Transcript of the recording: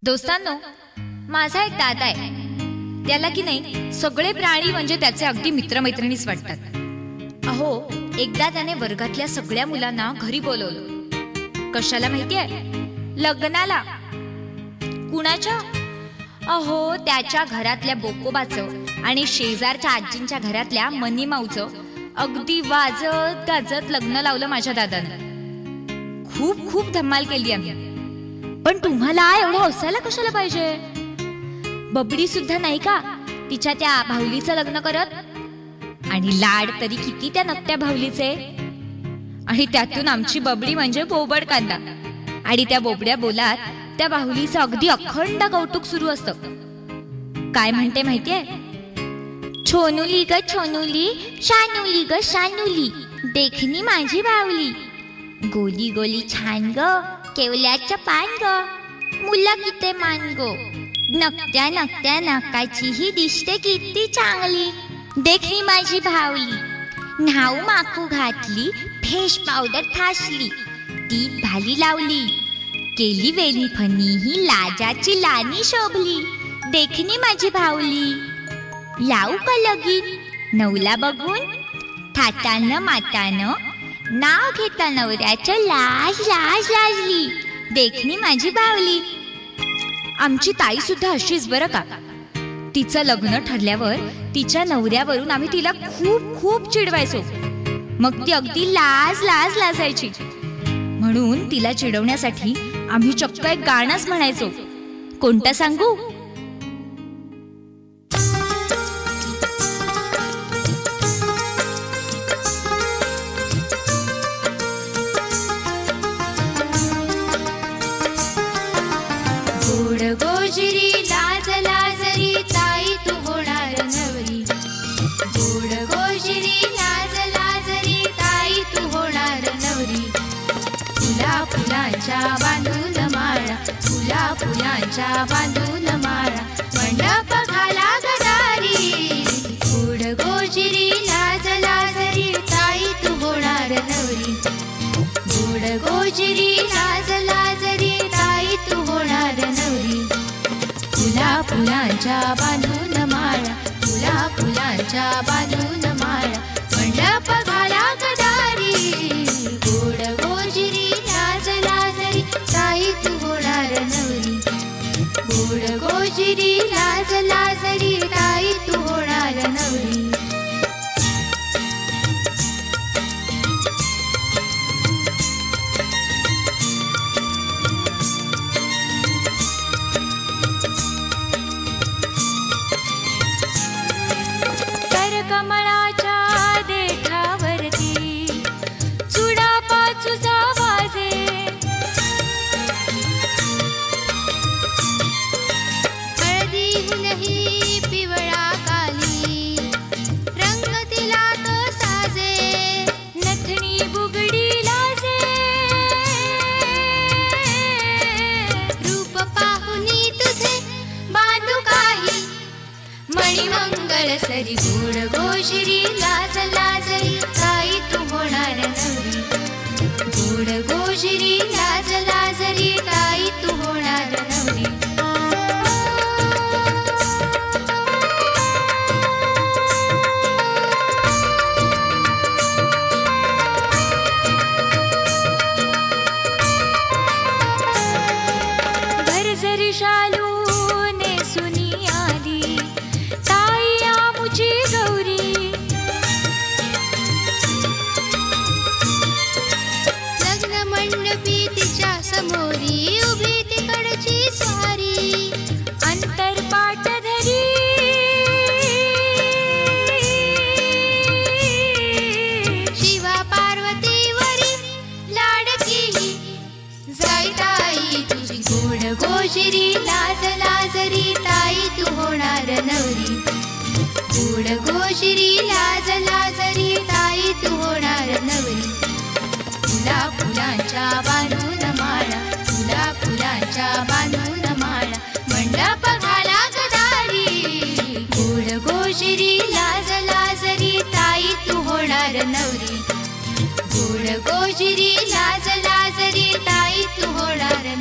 दोस्तांनो, माझा एक दादा आहे. त्याला की नाही सगळे प्राणी म्हणजे त्याचे अगदी मित्रमैत्रिणीच वाटतात. अहो, एकदा त्याने वर्गातल्या सगळ्या मुलांना घरी बोलवलं. कशाला माहितीये? लग्नाला. कुणाच्या? अहो, त्याच्या घरातल्या बोकोबाचं आणि शेजारच्या आजींच्या घरातल्या मनीमाऊचं अगदी वाजत गाजत लग्न लावलं माझ्या दादानं. खूप खूप धमाल केली आम्ही. पण तुम्हाला एवढं हसायला कशाला पाहिजे? बबडी सुद्धा नाही का तिच्या त्या भाऊलीचं लग्न करत? आणि लाड तरी किती त्या नकट्या भाऊलीचे. आणि त्यातून आमची बबडी म्हणजे बोबड कांदा. आणि त्या बोबड्या बोलात त्या बाहुलीचं अगदी अखंड कौतुक सुरू असतं. काय म्हणते माहितीये? छोनुली ग छोनुली, शानुली ग शानुली, देखनी माझी बाहुली, गोली गोली छान ग, केवल्याचं पान ग, मुला किती मान गो, नकट्या नकट्या नाकाची ही दिसते किती चांगली, देखनी माझी भावली, न्हाऊ माकू घातली, फेस पावडर ठासली, ती भाली लावली, केली वेली फनी ही लाजाची लानी शोभली, देखनी माझी भावली, लावू का लगीन नवला बघून, थाटानं मातानं नाव घेता नवऱ्याचं लाज लाज लाजली, देखनी माझी बावली. आमची ताई सुद्धा अशीच बरं का. तिचं लग्न ठरल्यावर तिच्या नवऱ्यावरून आम्ही तिला खूप खूप चिडवायचो. मग ती अगदी लाज लाज लाजायची. म्हणून तिला चिडवण्यासाठी आम्ही चक्क एक गाणंच म्हणायचो. कोणतं सांगू? गोजरी लाज लाजरी ताई तू होणार नवरी, गोड गोजरी लाज लाजरी ताई तू होणार नवरी, फुला फुलांच्या बांधून माळा, फुला फुलांच्या बांधून माळा, मंडप घाला गदारी, गोड गोजरी लाज लाजरी ताई तू होणार नवरी, गोड गोजरी लाज लाजरी ताई तू होणार नवरी, फुला फुलांच्या बांधून माळा, फुला फुलांच्या बांधून माळा, मंडप घाला गदारी, गोड गोजरी लाज लाजरी ताई तू होणार नवरी, गोड गोजरी लाज लाजरी ताई तू होणार नवरी. कमळाच्या देठावरती चुडा पाचूचा वाजे, हळदीहूनही पिवळा काली, रंग तिला तो साजे, नथणी बुगडी लाजे, रूप पाहुनी तुझे बांधू काही, मणिमंगल सरी, गोड गोजरी लाज लाजरी ताई तू होणार नवरी, गोड गोजरी लाज लाजरी ताई तू होणार नवरी. भरजरी शालू नेसुनी आली ताई आमुची गौरी, लग्न मंडपी तिच्या समोरी उभी तिकडची स्वारी, अंतरपाट धरी, शिवा पार्वतीवरी लाडकी जाई ताई तुझी, गोड गोजरी लाज लाजरी ताई तू होणार नवरी, गोड गोजरी लाज लाजरी ताई तू होणार नवरी, फुला फुलांच्या बांधून माळा, फुला फुलांच्या बांधून माळा, मंडप घाला गदारी, गोड गोजरी लाज लाजरी ताई तू होणार नवरी, गोड गोजरी लाज लाजरी ताई तू होणार